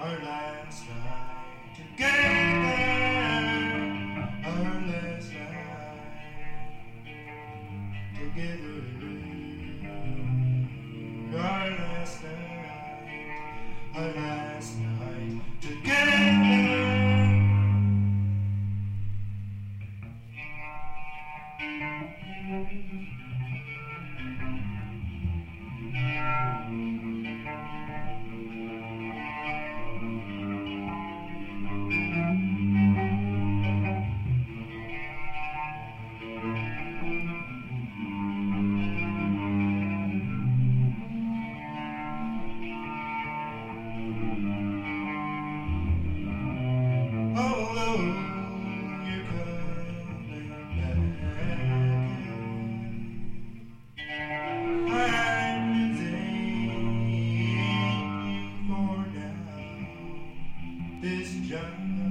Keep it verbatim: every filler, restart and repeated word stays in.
our last night together, our last night together, our last night, our last night together. Although you're coming back, I'm waiting for now. This jungle